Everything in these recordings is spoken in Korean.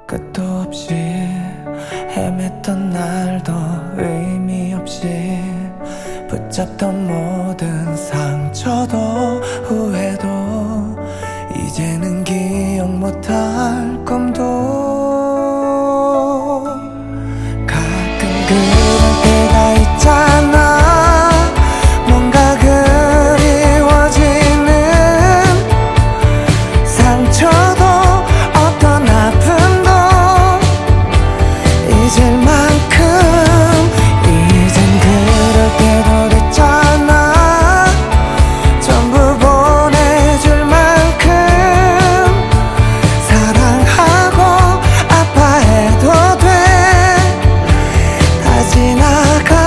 끝도 없이 헤맸던 날도 의미 없이 붙잡던 모든 상처도 후회도 이제는 기억 못할 꿈도 가끔 그럴 때가 있잖아. 뭔가 그리워지는 상처도 어떤 아픔도 잊을 만큼 이젠 그럴 때도 됐잖아. 전부 보내줄 만큼 사랑하고 아파해도 돼. 다 지나가.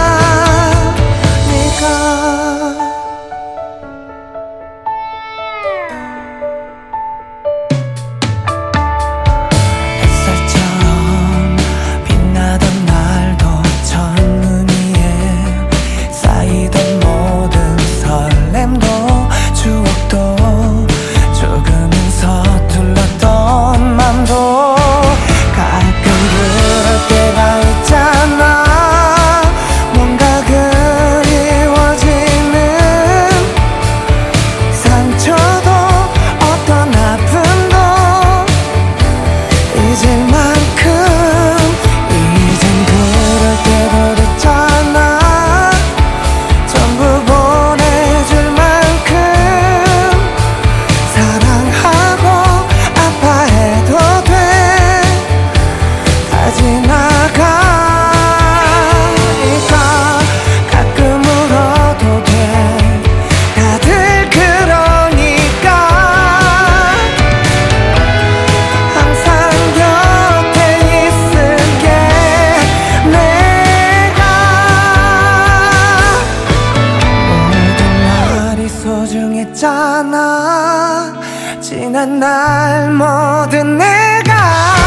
햇살처럼 빛나던 날도 첫눈 위에 쌓이던 모든 설렘도 추억도 조금은 서툴렀던 맘도 가끔 그럴 때가 있잖아. 뭔가 그리워지는 상처도 어떤 아픔도 잊을 만큼 이젠 그럴 때도 됐잖아. 전부 보내줄 만큼 사랑하고 아파해도 돼. 다 지나가니까 가끔 울어도 돼. 다들 그러니까 항상 곁에 있을게. 내가 모든 날이 소중했잖아. 지난 날 모든 내가